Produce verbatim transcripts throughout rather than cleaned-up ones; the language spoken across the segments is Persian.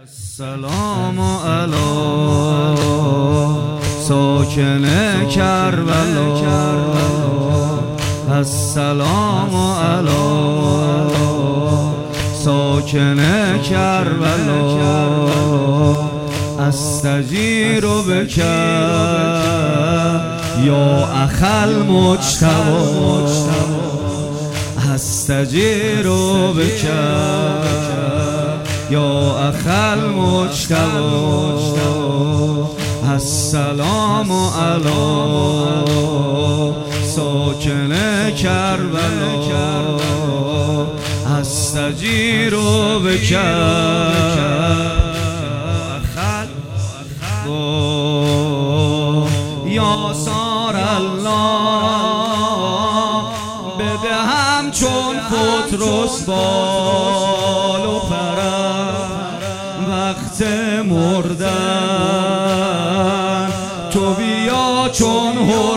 السلام علی ساکن کربلا، السلام علی ساکن کربلا، استجیر بک یا اخ المجتبی، استجیر بک یا اخ المجتبی، السلام علی ساکن کربلا، استجیر بک یا سار الله، بدهم چون پطرس بال و پرم، وقت مردن تو بیا چون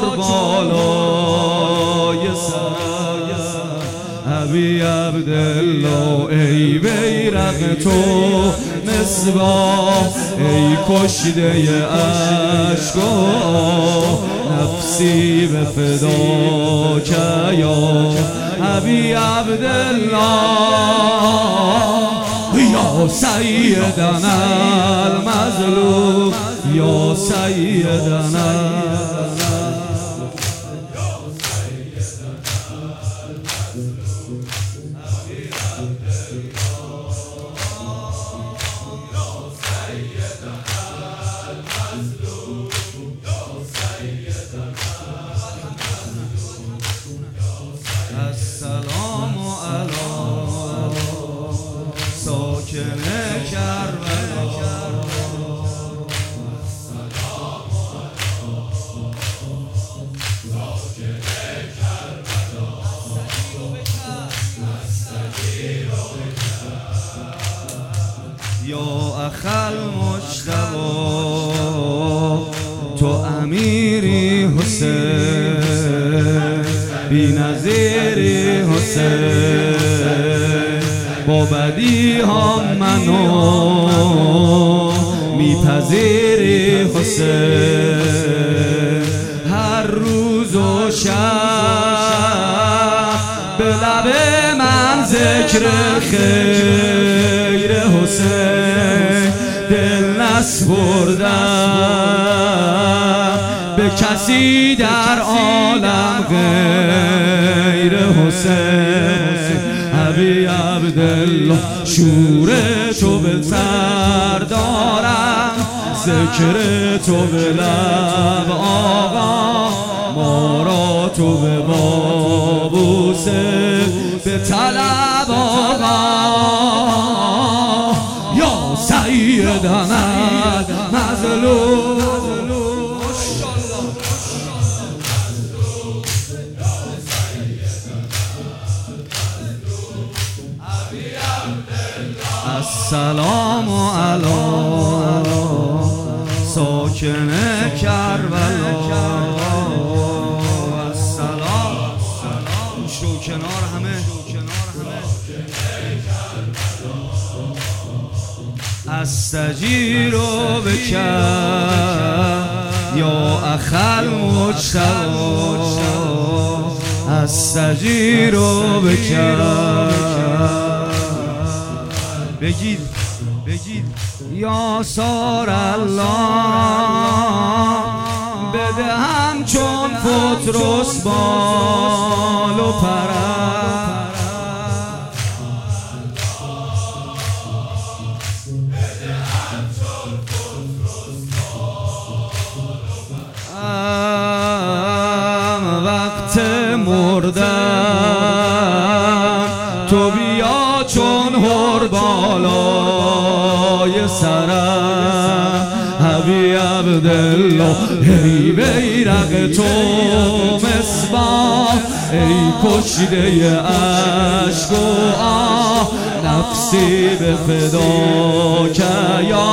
هربالای سر، ابی عبدالله ای بیرق تو مصباح، ای کشته اشکا نفسی به فداک یا ابی عبدالله، یا سیدنا المظلوم، یا سیدنا السلام علی ساکن کربلا، یا اخ المجتبی، تو امیری حسین، بی نظیری حسین، با بدی ها منو میپذیری حسین، هر روز و شب به لب من ذکر خیر حسین، دل نسپردم به کسی در عالم غیر حسین، ابی عبدالله شور تو به سر دارم، ذکر تو به لب آقا، ما را تو به بابوسه به طلب آقا، یا سیدنا مظلوم. السلام علی ساکن کربلا، السلام شو کنار همه، استجیر بک یا اخ المجتبی، استجیر بک. بگید بگید یا سار الله، بدهم چون پطرس بال و پرم، وقت مردن تو بیا چون هربالای سرم، ابی عبدالله ای بیرق تو مصباح، ای کشته اشک و آه، نفسی به فداک یا